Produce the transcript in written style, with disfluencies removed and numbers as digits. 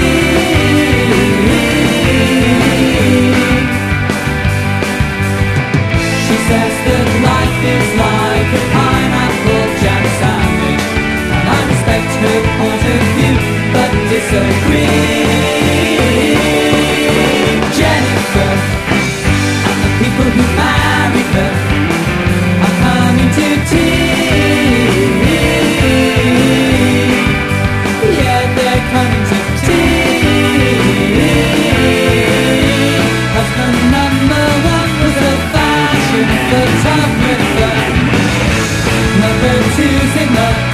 She says that life is like a pineapple jam sandwich, and I respect her point of view, but disagree. Jennifer and the people who married her are coming to tea. Yeah, they're coming to tea. Husband number one was a fashion photographer. Number two's in the